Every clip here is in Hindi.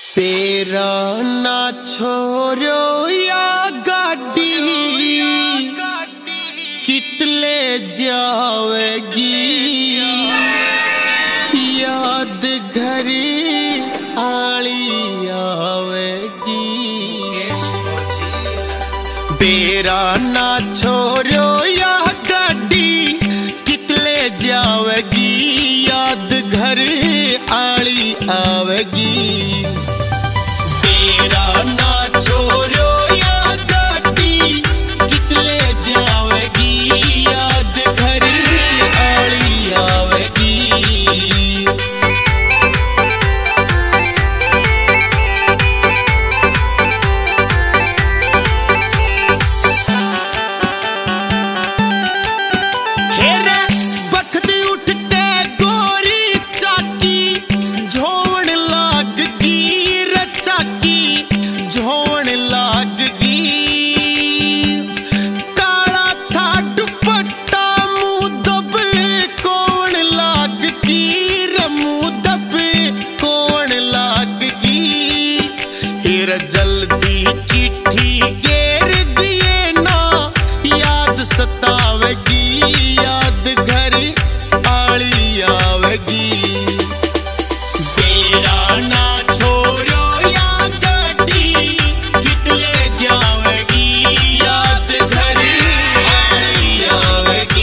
तेरा ना छोरो या गाड़ी कितले जावेगी, याद घरी आली आवेगी। तेरा ना छोरो या गाड़ी कितले जावेगी, याद घर आली आवेगी। तेरा ना छोरो या गाड़ी कितले जावेगी, याद घर आली आवेगी। जल्दी चिट्ठी घेर दिए ना, याद सतावेगी, याद घर आली आवेगी। तेरा ना छोरो या गाड़ी कितले जावेगी, याद घर आली आवेगी।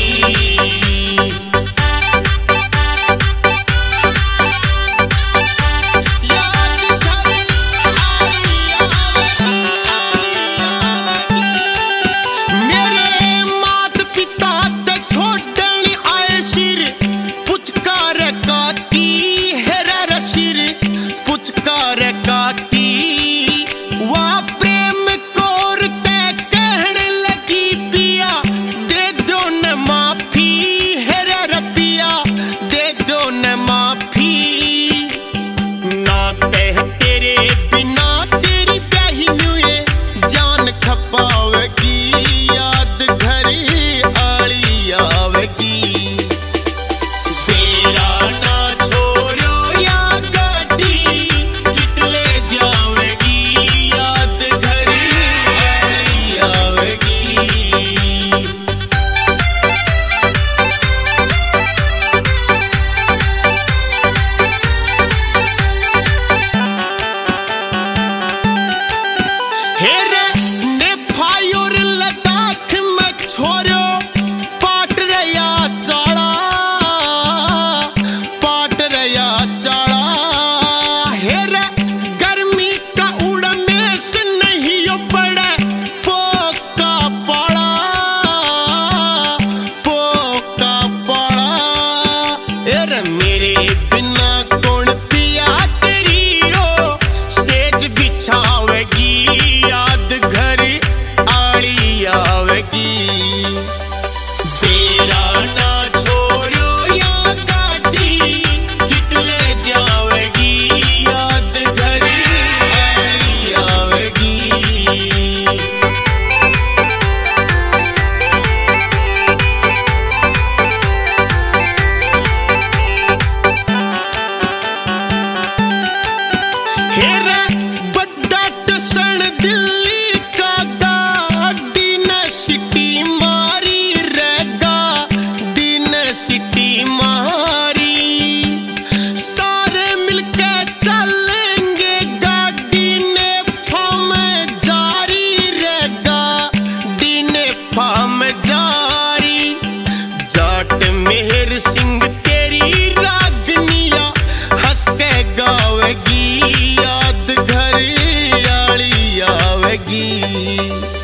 याद घर आली आवेगी।